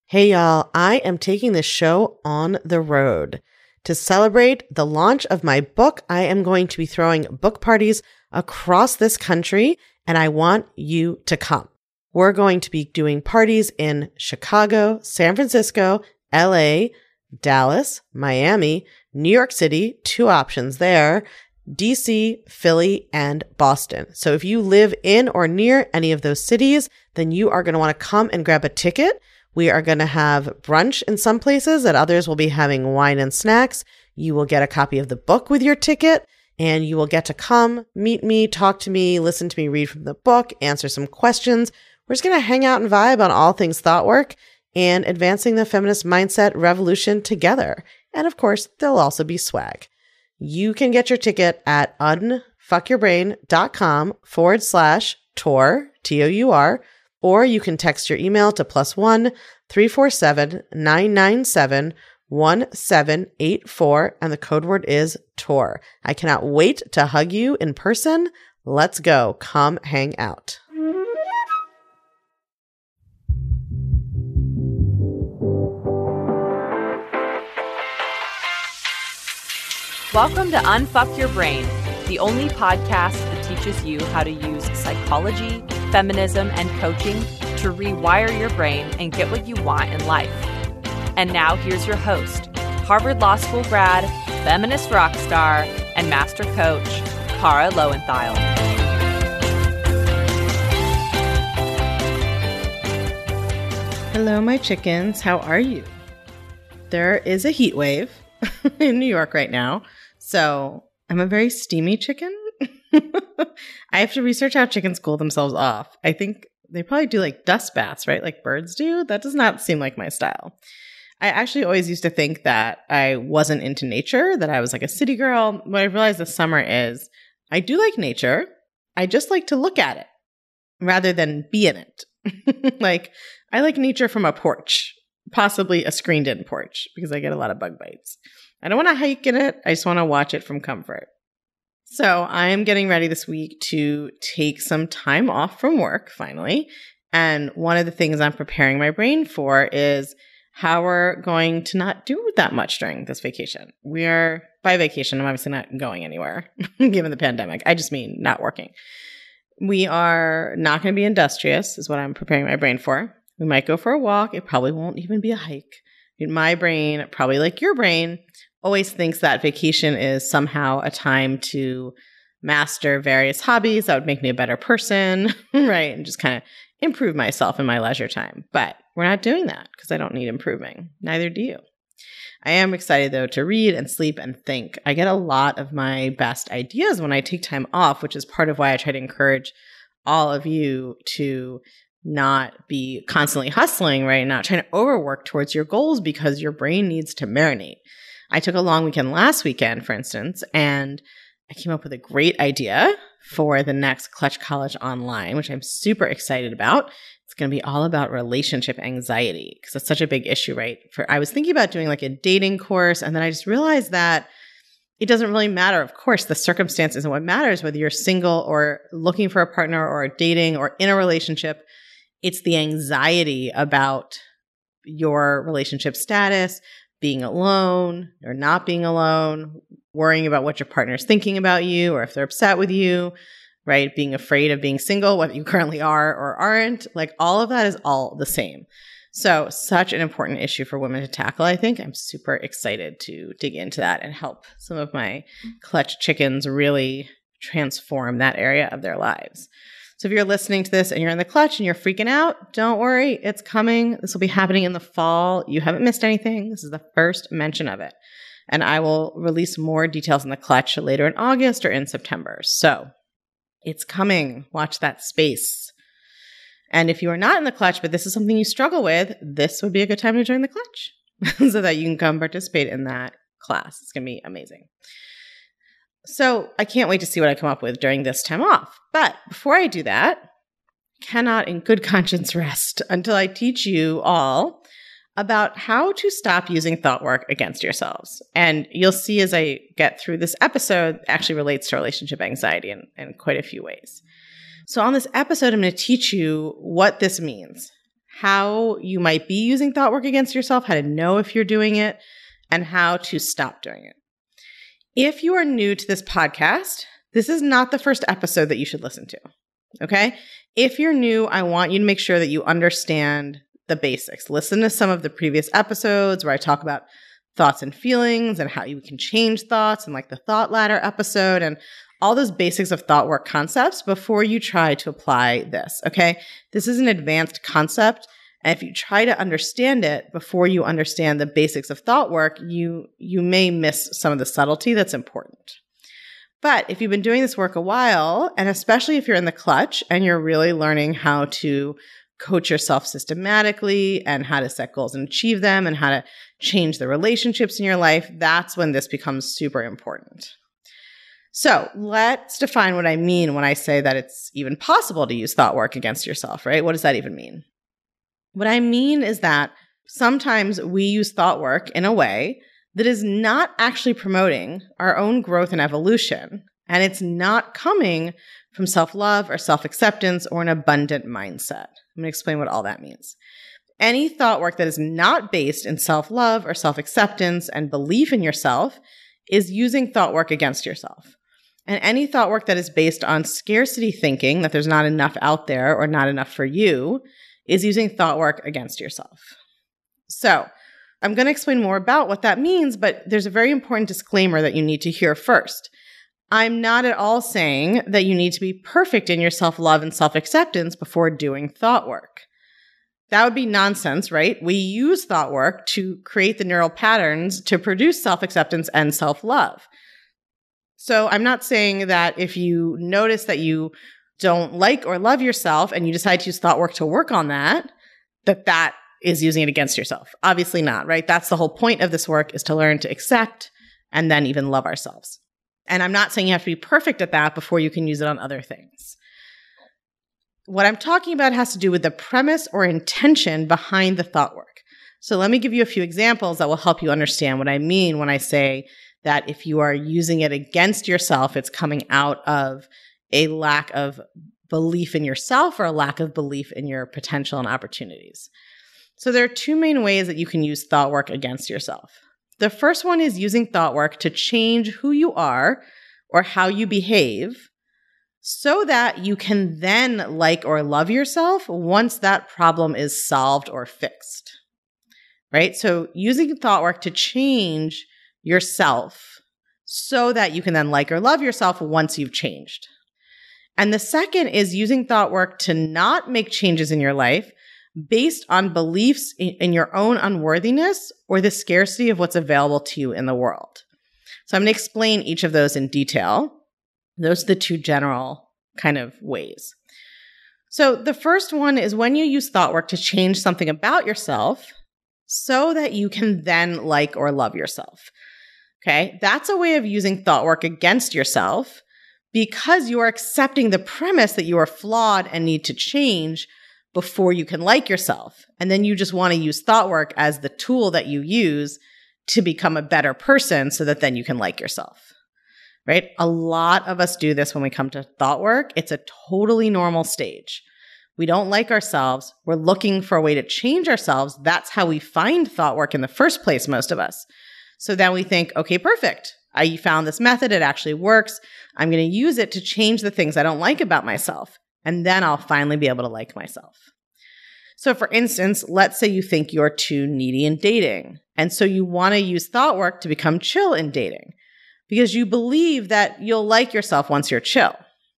Hey y'all, I am taking this show on the road. To celebrate the launch of my book, I am going to be throwing book parties across this country, and I want you to come. We're going to be doing parties in Chicago, San Francisco, LA, Dallas, Miami, New York City, 2 options there, DC, Philly, and Boston. So if you live in or near any of those cities, then you are going to want to come and grab a ticket. We are going to have brunch in some places, at others we'll be having wine and snacks. You will get a copy of the book with your ticket, and you will get to come, meet me, talk to me, listen to me read from the book, answer some questions. We're just going to hang out and vibe on all things thought work and advancing the feminist mindset revolution together. And of course, there'll also be swag. You can get your ticket at unfuckyourbrain.com/tour, T-O-U-R, or you can text your email to +1 347 997 1784, and the code word is TOUR. I cannot wait to hug you in person. Let's go. Come hang out. Welcome to Unfuck Your Brain, the only podcast that teaches you how to use psychology, feminism, and coaching to rewire your brain and get what you want in life. And now here's your host, Harvard Law School grad, feminist rock star, and master coach, Kara Loewentheil. Hello, my chickens. How are you? There is a heat wave in New York right now, so I'm a very steamy chicken. I have to research how chickens cool themselves off. I think they probably do like dust baths, right? Like birds do. That does not seem like my style. I actually always used to think that I wasn't into nature, that I was like a city girl. What I realized this summer is I do like nature. I just like to look at it rather than be in it. Like I like nature from a porch, possibly a screened in porch, because I get a lot of bug bites. I don't want to hike in it. I just want to watch it from comfort. So I am getting ready this week to take some time off from work, finally. And one of the things I'm preparing my brain for is how we're going to not do that much during this vacation. By vacation, I'm obviously not going anywhere, given the pandemic. I just mean not working. We are not going to be industrious, is what I'm preparing my brain for. We might go for a walk. It probably won't even be a hike. My brain, probably like your brain, always thinks that vacation is somehow a time to master various hobbies that would make me a better person, right? And just kind of improve myself in my leisure time. But we're not doing that because I don't need improving. Neither do you. I am excited, though, to read and sleep and think. I get a lot of my best ideas when I take time off, which is part of why I try to encourage all of you to not be constantly hustling, right? Not trying to overwork towards your goals because your brain needs to marinate. I took a long weekend last weekend, for instance, and I came up with a great idea for the next Clutch College Online, which I'm super excited about. It's going to be all about relationship anxiety because it's such a big issue, right? I was thinking about doing like a dating course, and then I just realized that it doesn't really matter. Of course, the circumstance isn't what matters, whether you're single or looking for a partner or dating or in a relationship. It's the anxiety about your relationship status, being alone or not being alone, worrying about what your partner's thinking about you or if they're upset with you, right? Being afraid of being single, whether you currently are or aren't. Like all of that is all the same. So such an important issue for women to tackle, I think. I'm super excited to dig into that and help some of my clutch chickens really transform that area of their lives. So if you're listening to this and you're in the clutch and you're freaking out, don't worry. It's coming. This will be happening in the fall. You haven't missed anything. This is the first mention of it. And I will release more details in the clutch later in August or in September. So it's coming. Watch that space. And if you are not in the clutch, but this is something you struggle with, this would be a good time to join the clutch so that you can come participate in that class. It's going to be amazing. So I can't wait to see what I come up with during this time off. But before I do that, cannot in good conscience rest until I teach you all about how to stop using thought work against yourselves. And you'll see as I get through this episode, it actually relates to relationship anxiety in quite a few ways. So on this episode, I'm going to teach you what this means, how you might be using thought work against yourself, how to know if you're doing it, and how to stop doing it. If you are new to this podcast, this is not the first episode that you should listen to, okay? If you're new, I want you to make sure that you understand the basics. Listen to some of the previous episodes where I talk about thoughts and feelings and how you can change thoughts, and like the thought ladder episode and all those basics of thought work concepts before you try to apply this, okay? This is an advanced concept, and if you try to understand it before you understand the basics of thought work, you may miss some of the subtlety that's important. But if you've been doing this work a while, and especially if you're in the clutch and you're really learning how to coach yourself systematically and how to set goals and achieve them and how to change the relationships in your life, that's when this becomes super important. So let's define what I mean when I say that it's even possible to use thought work against yourself, right? What does that even mean? What I mean is that sometimes we use thought work in a way that is not actually promoting our own growth and evolution, and it's not coming from self-love or self-acceptance or an abundant mindset. I'm going to explain what all that means. Any thought work that is not based in self-love or self-acceptance and belief in yourself is using thought work against yourself. And any thought work that is based on scarcity thinking, that there's not enough out there or not enough for you, is using thought work against yourself. So I'm going to explain more about what that means, but there's a very important disclaimer that you need to hear first. I'm not at all saying that you need to be perfect in your self-love and self-acceptance before doing thought work. That would be nonsense, right? We use thought work to create the neural patterns to produce self-acceptance and self-love. So I'm not saying that if you notice that you don't like or love yourself and you decide to use thought work to work on that, that is using it against yourself. Obviously not, right? That's the whole point of this work, is to learn to accept and then even love ourselves. And I'm not saying you have to be perfect at that before you can use it on other things. What I'm talking about has to do with the premise or intention behind the thought work. So let me give you a few examples that will help you understand what I mean when I say that if you are using it against yourself, it's coming out of a lack of belief in yourself or a lack of belief in your potential and opportunities. So there are two main ways that you can use thought work against yourself. The first one is using thought work to change who you are or how you behave so that you can then like or love yourself once that problem is solved or fixed, right? So using thought work to change yourself so that you can then like or love yourself once you've changed. And the second is using thought work to not make changes in your life based on beliefs in your own unworthiness or the scarcity of what's available to you in the world. So I'm going to explain each of those in detail. Those are the two general kind of ways. So the first one is when you use thought work to change something about yourself so that you can then like or love yourself. Okay, that's a way of using thought work against yourself because you are accepting the premise that you are flawed and need to change before you can like yourself. And then you just want to use thought work as the tool that you use to become a better person so that then you can like yourself, right? A lot of us do this when we come to thought work. It's a totally normal stage. We don't like ourselves. We're looking for a way to change ourselves. That's how we find thought work in the first place, most of us. So then we think, okay, perfect. I found this method. It actually works. I'm going to use it to change the things I don't like about myself. And then I'll finally be able to like myself. So for instance, let's say you think you're too needy in dating. And so you want to use thought work to become chill in dating because you believe that you'll like yourself once you're chill,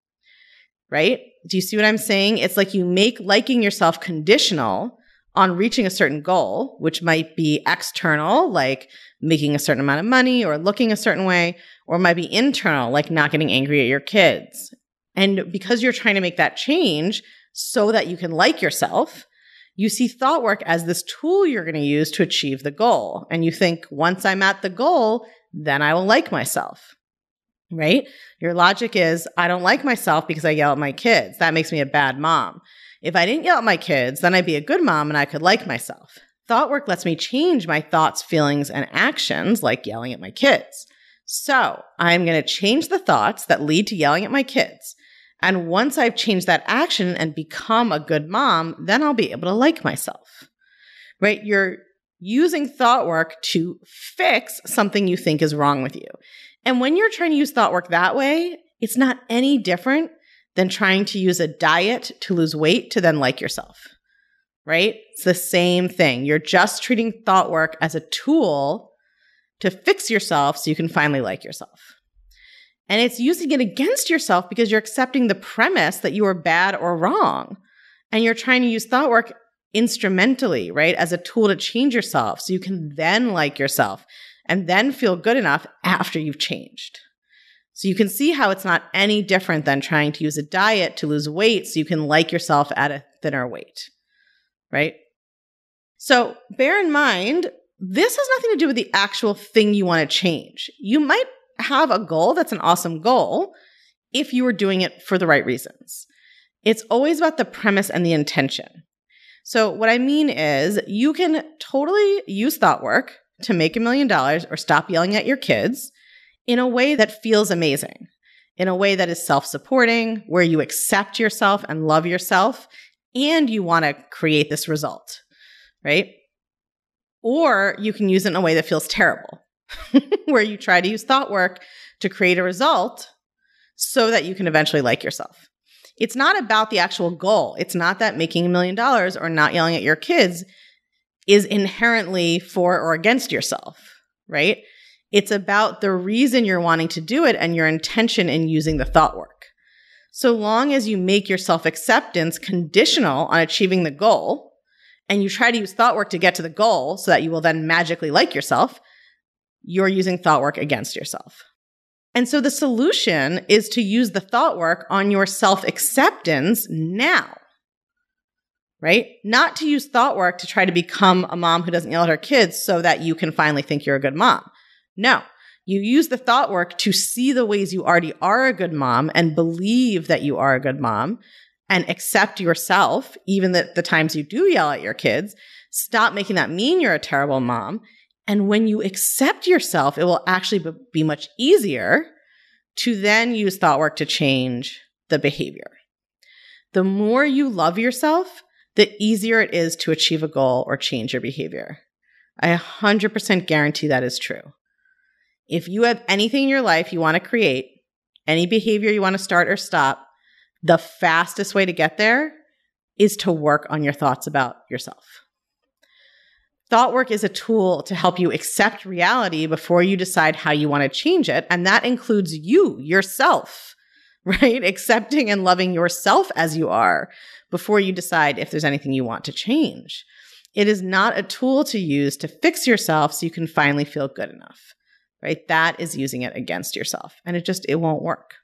right? Do you see what I'm saying? It's like you make liking yourself conditional on reaching a certain goal, which might be external, like making a certain amount of money or looking a certain way, or it might be internal, like not getting angry at your kids. And because you're trying to make that change so that you can like yourself, you see thought work as this tool you're going to use to achieve the goal. And you think, once I'm at the goal, then I will like myself, right? Your logic is, I don't like myself because I yell at my kids. That makes me a bad mom. If I didn't yell at my kids, then I'd be a good mom and I could like myself. Thought work lets me change my thoughts, feelings, and actions, like yelling at my kids. So I'm going to change the thoughts that lead to yelling at my kids. And once I've changed that action and become a good mom, then I'll be able to like myself, right? You're using thought work to fix something you think is wrong with you. And when you're trying to use thought work that way, it's not any different than trying to use a diet to lose weight to then like yourself, right? It's the same thing. You're just treating thought work as a tool to fix yourself so you can finally like yourself. And it's using it against yourself because you're accepting the premise that you are bad or wrong. And you're trying to use thought work instrumentally, right, as a tool to change yourself so you can then like yourself and then feel good enough after you've changed. So you can see how it's not any different than trying to use a diet to lose weight so you can like yourself at a thinner weight, right? So bear in mind, this has nothing to do with the actual thing you want to change. You might have a goal that's an awesome goal if you were doing it for the right reasons. It's always about the premise and the intention. So what I mean is you can totally use thought work to make $1 million or stop yelling at your kids in a way that feels amazing, in a way that is self-supporting, where you accept yourself and love yourself, and you want to create this result, right? Or you can use it in a way that feels terrible, where you try to use thought work to create a result so that you can eventually like yourself. It's not about the actual goal. It's not that making $1 million or not yelling at your kids is inherently for or against yourself, right? It's about the reason you're wanting to do it and your intention in using the thought work. So long as you make your self-acceptance conditional on achieving the goal, and you try to use thought work to get to the goal so that you will then magically like yourself, you're using thought work against yourself. And so the solution is to use the thought work on your self-acceptance now, right? Not to use thought work to try to become a mom who doesn't yell at her kids so that you can finally think you're a good mom. No, you use the thought work to see the ways you already are a good mom and believe that you are a good mom and accept yourself, even the times you do yell at your kids. Stop making that mean you're a terrible mom. And when you accept yourself, it will actually be much easier to then use thought work to change the behavior. The more you love yourself, the easier it is to achieve a goal or change your behavior. I 100% guarantee that is true. If you have anything in your life you want to create, any behavior you want to start or stop, the fastest way to get there is to work on your thoughts about yourself. Thought work is a tool to help you accept reality before you decide how you want to change it. And that includes you, yourself, right? Accepting and loving yourself as you are before you decide if there's anything you want to change. It is not a tool to use to fix yourself so you can finally feel good enough, right? That is using it against yourself. And it won't work.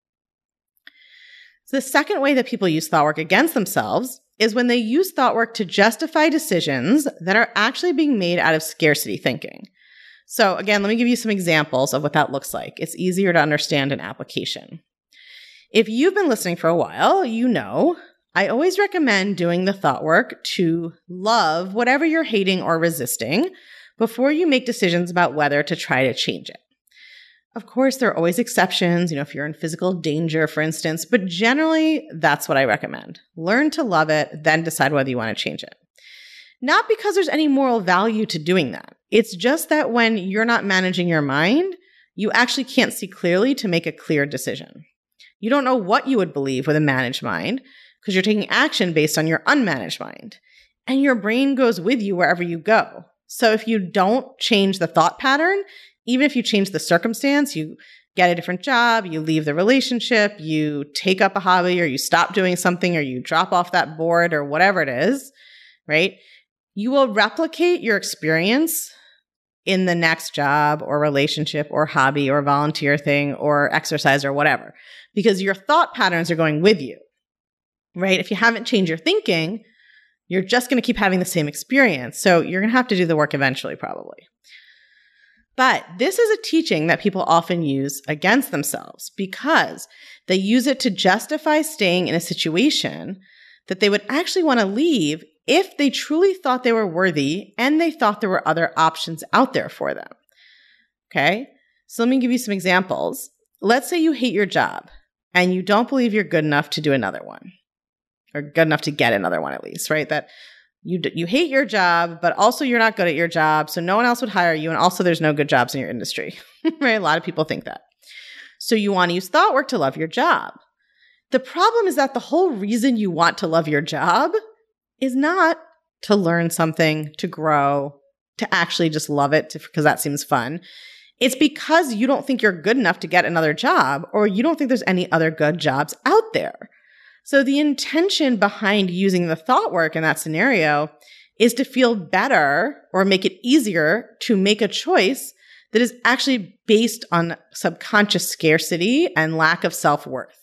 So the second way that people use thought work against themselves is when they use thought work to justify decisions that are actually being made out of scarcity thinking. So again, let me give you some examples of what that looks like. It's easier to understand in application. If you've been listening for a while, you know I always recommend doing the thought work to love whatever you're hating or resisting before you make decisions about whether to try to change it. Of course, there are always exceptions, if you're in physical danger, for instance, but generally, that's what I recommend. Learn to love it, then decide whether you want to change it. Not because there's any moral value to doing that. It's just that when you're not managing your mind, you actually can't see clearly to make a clear decision. You don't know what you would believe with a managed mind because you're taking action based on your unmanaged mind. And your brain goes with you wherever you go. So if you don't change the thought pattern, even if you change the circumstance, you get a different job, you leave the relationship, you take up a hobby, or you stop doing something, or you drop off that board, or whatever it is, right? You will replicate your experience in the next job or relationship or hobby or volunteer thing or exercise or whatever, because your thought patterns are going with you, right? If you haven't changed your thinking, you're just going to keep having the same experience. So you're going to have to do the work eventually, probably. But this is a teaching that people often use against themselves because they use it to justify staying in a situation that they would actually want to leave if they truly thought they were worthy and they thought there were other options out there for them. Okay? So let me give you some examples. Let's say you hate your job and you don't believe you're good enough to do another one, or good enough to get another one at least, right? That you hate your job, but also you're not good at your job, so no one else would hire you, and also there's no good jobs in your industry, right? A lot of people think that. So you want to use thought work to love your job. The problem is that the whole reason you want to love your job is not to learn something, to grow, to actually just love it because that seems fun. It's because you don't think you're good enough to get another job, or you don't think there's any other good jobs out there. So the intention behind using the thought work in that scenario is to feel better or make it easier to make a choice that is actually based on subconscious scarcity and lack of self-worth.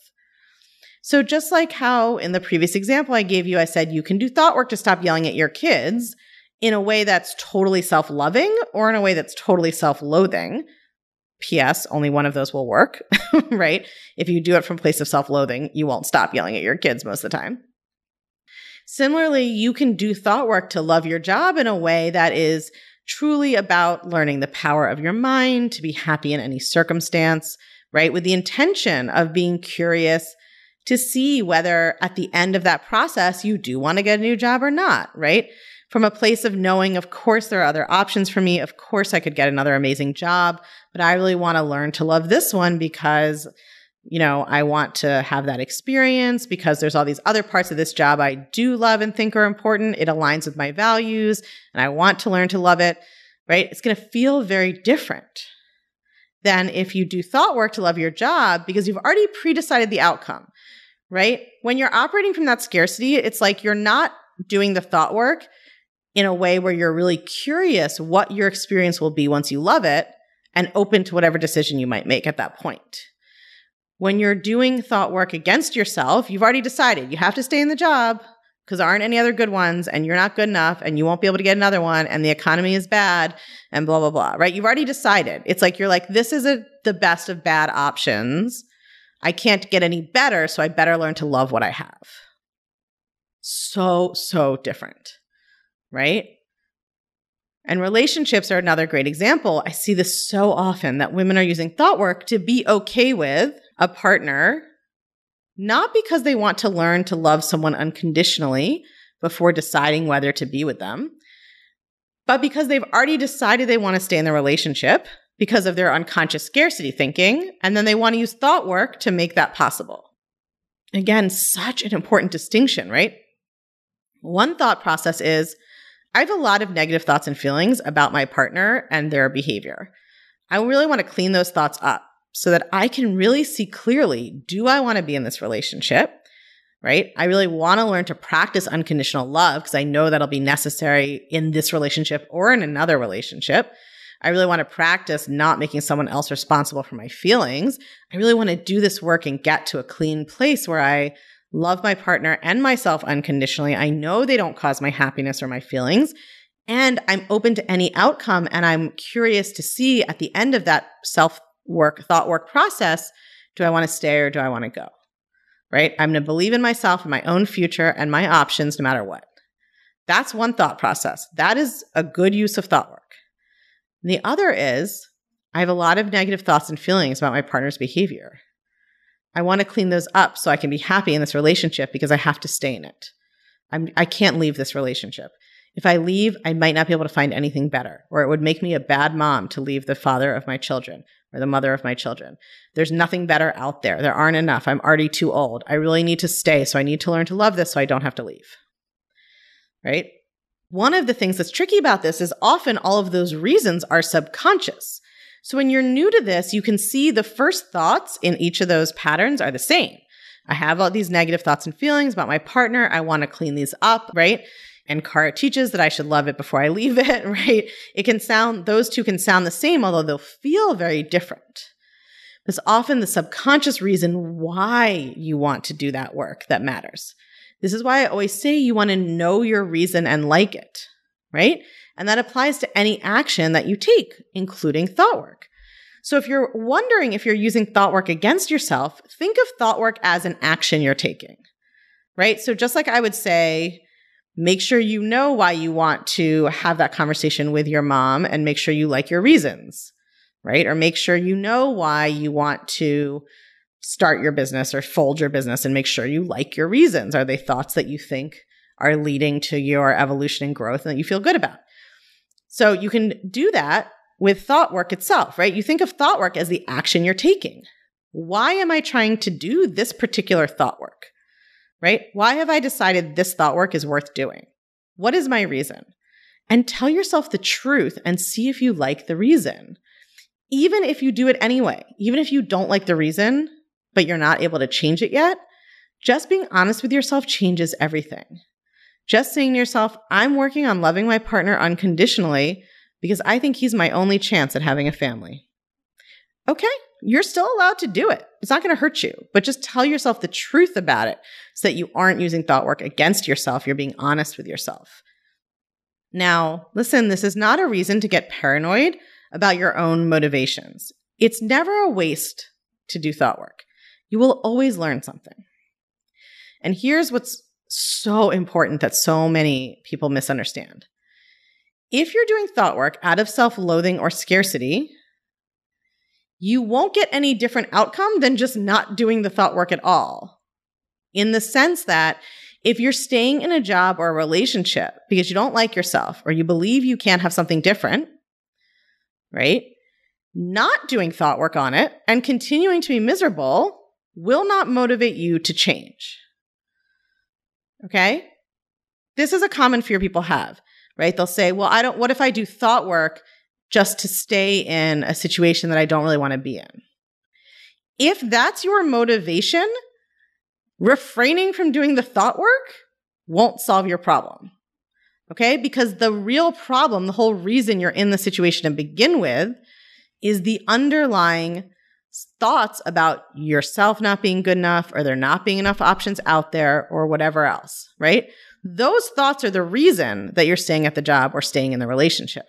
So just like how in the previous example I gave you, I said you can do thought work to stop yelling at your kids in a way that's totally self-loving or in a way that's totally self-loathing. P.S. Only one of those will work, right? If you do it from a place of self-loathing, you won't stop yelling at your kids most of the time. Similarly, you can do thought work to love your job in a way that is truly about learning the power of your mind to be happy in any circumstance, right? With the intention of being curious to see whether at the end of that process, you do want to get a new job or not, right? From a place of knowing, of course, there are other options for me. Of course, I could get another amazing job, but I really want to learn to love this one because, I want to have that experience because there's all these other parts of this job I do love and think are important. It aligns with my values and I want to learn to love it, right? It's going to feel very different than if you do thought work to love your job because you've already pre-decided the outcome, right? When you're operating from that scarcity, it's like you're not doing the thought work in a way where you're really curious what your experience will be once you love it and open to whatever decision you might make at that point. When you're doing thought work against yourself, you've already decided you have to stay in the job because there aren't any other good ones and you're not good enough and you won't be able to get another one and the economy is bad and blah, blah, blah, right? You've already decided. It's like you're like, this is the best of bad options. I can't get any better, so I better learn to love what I have. So different. Right? And relationships are another great example. I see this so often that women are using thought work to be okay with a partner, not because they want to learn to love someone unconditionally before deciding whether to be with them, but because they've already decided they want to stay in the relationship because of their unconscious scarcity thinking, and then they want to use thought work to make that possible. Again, such an important distinction, right? One thought process is, I have a lot of negative thoughts and feelings about my partner and their behavior. I really want to clean those thoughts up so that I can really see clearly, do I want to be in this relationship, right? I really want to learn to practice unconditional love because I know that'll be necessary in this relationship or in another relationship. I really want to practice not making someone else responsible for my feelings. I really want to do this work and get to a clean place where I love my partner and myself unconditionally. I know they don't cause my happiness or my feelings, and I'm open to any outcome. And I'm curious to see at the end of that thought work process, do I want to stay or do I want to go? Right? I'm going to believe in myself and my own future and my options no matter what. That's one thought process. That is a good use of thought work. And the other is, I have a lot of negative thoughts and feelings about my partner's behavior. I want to clean those up so I can be happy in this relationship because I have to stay in it. I can't leave this relationship. If I leave, I might not be able to find anything better, or it would make me a bad mom to leave the father of my children or the mother of my children. There's nothing better out there. There aren't enough. I'm already too old. I really need to stay, so I need to learn to love this so I don't have to leave. Right? One of the things that's tricky about this is often all of those reasons are subconscious. So when you're new to this, you can see the first thoughts in each of those patterns are the same. I have all these negative thoughts and feelings about my partner. I want to clean these up, right? And Cara teaches that I should love it before I leave it, right? Those two can sound the same, although they'll feel very different. It's often the subconscious reason why you want to do that work that matters. This is why I always say you want to know your reason and like it, right? And that applies to any action that you take, including thought work. So if you're wondering if you're using thought work against yourself, think of thought work as an action you're taking, right? So just like I would say, make sure you know why you want to have that conversation with your mom and make sure you like your reasons, right? Or make sure you know why you want to start your business or fold your business and make sure you like your reasons. Are they thoughts that you think are leading to your evolution and growth and that you feel good about? So you can do that with thought work itself, right? You think of thought work as the action you're taking. Why am I trying to do this particular thought work, right? Why have I decided this thought work is worth doing? What is my reason? And tell yourself the truth and see if you like the reason. Even if you do it anyway, even if you don't like the reason, but you're not able to change it yet, just being honest with yourself changes everything. Just saying to yourself, I'm working on loving my partner unconditionally because I think he's my only chance at having a family. Okay, you're still allowed to do it. It's not going to hurt you, but just tell yourself the truth about it so that you aren't using thought work against yourself. You're being honest with yourself. Now, listen, this is not a reason to get paranoid about your own motivations. It's never a waste to do thought work. You will always learn something. And here's what's so important that so many people misunderstand. If you're doing thought work out of self-loathing or scarcity, you won't get any different outcome than just not doing the thought work at all. In the sense that if you're staying in a job or a relationship because you don't like yourself or you believe you can't have something different, right? Not doing thought work on it and continuing to be miserable will not motivate you to change. Okay? This is a common fear people have, right? They'll say, well, what if I do thought work just to stay in a situation that I don't really want to be in? If that's your motivation, refraining from doing the thought work won't solve your problem. Okay? Because the real problem, the whole reason you're in the situation to begin with, is the underlying thoughts about yourself not being good enough or there not being enough options out there or whatever else, right? Those thoughts are the reason that you're staying at the job or staying in the relationship.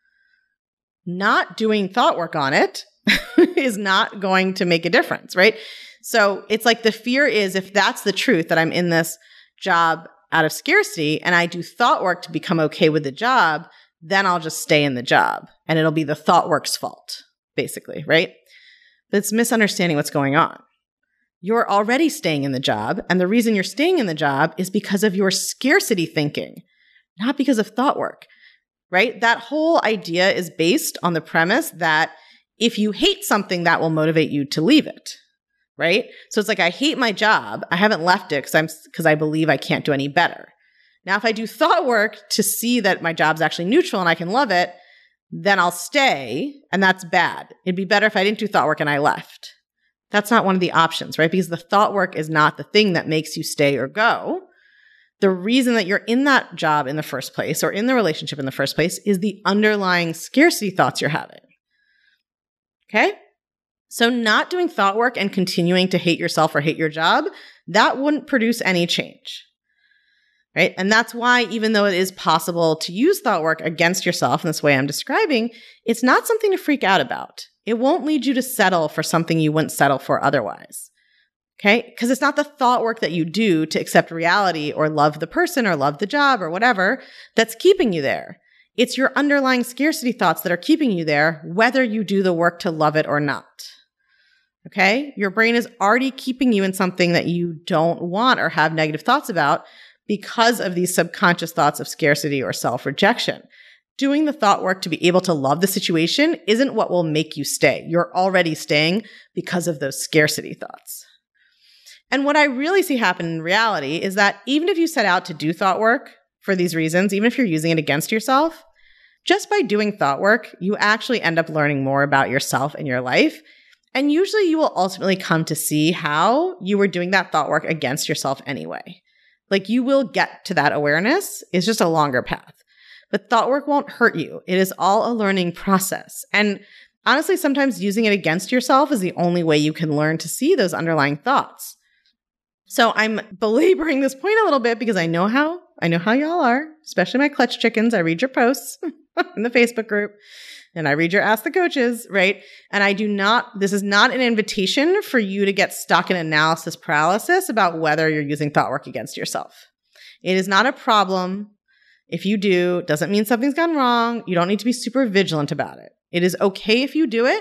Not doing thought work on it is not going to make a difference, right? So it's like the fear is if that's the truth, that I'm in this job out of scarcity and I do thought work to become okay with the job, then I'll just stay in the job and it'll be the thought work's fault, basically, right? But it's misunderstanding what's going on. You're already staying in the job, and the reason you're staying in the job is because of your scarcity thinking, not because of thought work, right? That whole idea is based on the premise that if you hate something, that will motivate you to leave it, right? So it's like, I hate my job. I haven't left it because I believe I can't do any better. Now, if I do thought work to see that my job's actually neutral and I can love it, then I'll stay, and that's bad. It'd be better if I didn't do thought work and I left. That's not one of the options, right? Because the thought work is not the thing that makes you stay or go. The reason that you're in that job in the first place or in the relationship in the first place is the underlying scarcity thoughts you're having. Okay? So not doing thought work and continuing to hate yourself or hate your job, that wouldn't produce any change. Right? And that's why, even though it is possible to use thought work against yourself in this way I'm describing, it's not something to freak out about. It won't lead you to settle for something you wouldn't settle for otherwise. Okay? Because it's not the thought work that you do to accept reality or love the person or love the job or whatever that's keeping you there. It's your underlying scarcity thoughts that are keeping you there, whether you do the work to love it or not. Okay? Your brain is already keeping you in something that you don't want or have negative thoughts about, because of these subconscious thoughts of scarcity or self-rejection. Doing the thought work to be able to love the situation isn't what will make you stay. You're already staying because of those scarcity thoughts. And what I really see happen in reality is that even if you set out to do thought work for these reasons, even if you're using it against yourself, just by doing thought work, you actually end up learning more about yourself and your life. And usually you will ultimately come to see how you were doing that thought work against yourself anyway. Like, you will get to that awareness. It's just a longer path. But thought work won't hurt you. It is all a learning process. And honestly, sometimes using it against yourself is the only way you can learn to see those underlying thoughts. So I'm belaboring this point a little bit because I know how y'all are, especially my clutch chickens. I read your posts in the Facebook group. And I read your Ask the Coaches, right? And this is not an invitation for you to get stuck in analysis paralysis about whether you're using thought work against yourself. It is not a problem. If you do, doesn't mean something's gone wrong. You don't need to be super vigilant about it. It is okay if you do it,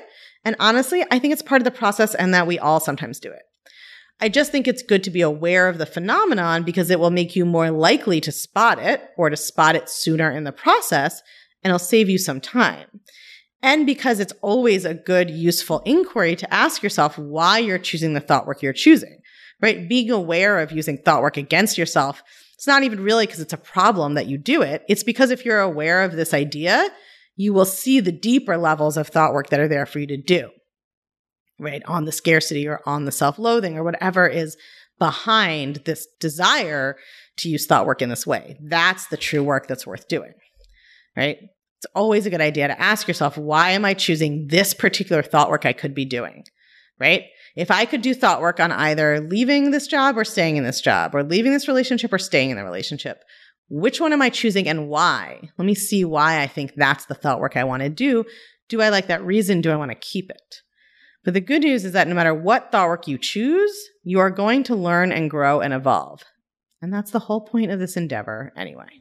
And honestly, I think it's part of the process and that we all sometimes do it. I just think it's good to be aware of the phenomenon because it will make you more likely to spot it or to spot it sooner in the process, and it'll save you some time. And because it's always a good, useful inquiry to ask yourself why you're choosing the thought work you're choosing, right? Being aware of using thought work against yourself, it's not even really because it's a problem that you do it. It's because if you're aware of this idea, you will see the deeper levels of thought work that are there for you to do, right? On the scarcity or on the self-loathing or whatever is behind this desire to use thought work in this way. That's the true work that's worth doing, right? It's always a good idea to ask yourself, why am I choosing this particular thought work I could be doing, right? If I could do thought work on either leaving this job or staying in this job, or leaving this relationship or staying in the relationship, which one am I choosing and why? Let me see why I think that's the thought work I want to do. Do I like that reason? Do I want to keep it? But the good news is that no matter what thought work you choose, you are going to learn and grow and evolve. And that's the whole point of this endeavor anyway.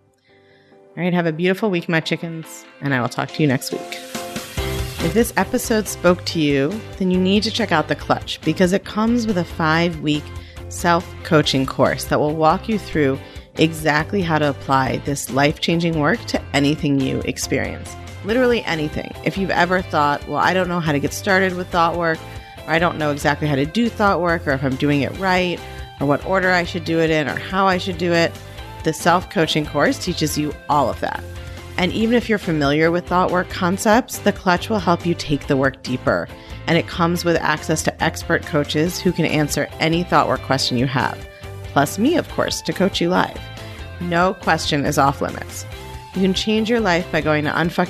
All right, have a beautiful week, my chickens, and I will talk to you next week. If this episode spoke to you, then you need to check out The Clutch because it comes with a 5-week self-coaching course that will walk you through exactly how to apply this life-changing work to anything you experience. Literally anything. If you've ever thought, well, I don't know how to get started with thought work, or I don't know exactly how to do thought work, or if I'm doing it right, or what order I should do it in, or how I should do it, the self-coaching course teaches you all of that. And even if you're familiar with thought work concepts, The Clutch will help you take the work deeper. And it comes with access to expert coaches who can answer any thought work question you have. Plus me, of course, to coach you live. No question is off limits. You can change your life by going to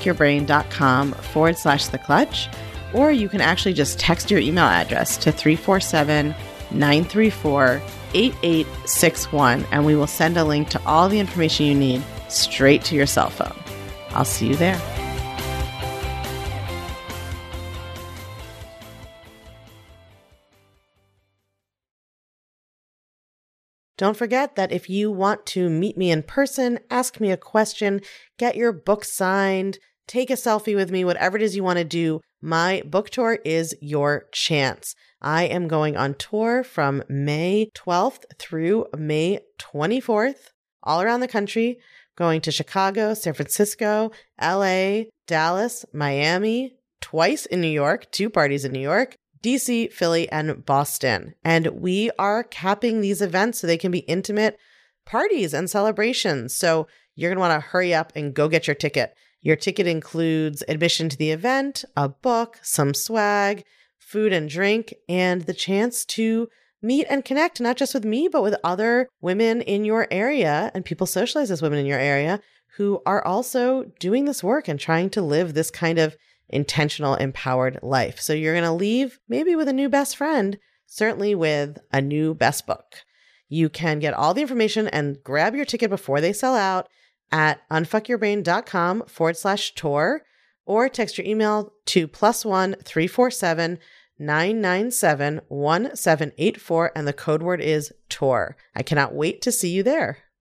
unfuckyourbrain.com/The Clutch, or you can actually just text your email address to 347-934-8861, and we will send a link to all the information you need straight to your cell phone. I'll see you there. Don't forget that if you want to meet me in person, ask me a question, get your book signed, take a selfie with me, whatever it is you want to do, my book tour is your chance. I am going on tour from May 12th through May 24th, all around the country, going to Chicago, San Francisco, LA, Dallas, Miami, twice in New York, 2 parties in New York, DC, Philly, and Boston. And we are capping these events so they can be intimate parties and celebrations. So you're going to want to hurry up and go get your ticket. Your ticket includes admission to the event, a book, some swag, food and drink, and the chance to meet and connect, not just with me, but with other women in your area and people socialized as women in your area who are also doing this work and trying to live this kind of intentional, empowered life. So you're going to leave maybe with a new best friend, certainly with a new best book. You can get all the information and grab your ticket before they sell out at unfuckyourbrain.com/tour, or text your email to +1 347 997 1784, and the code word is tour. I cannot wait to see you there.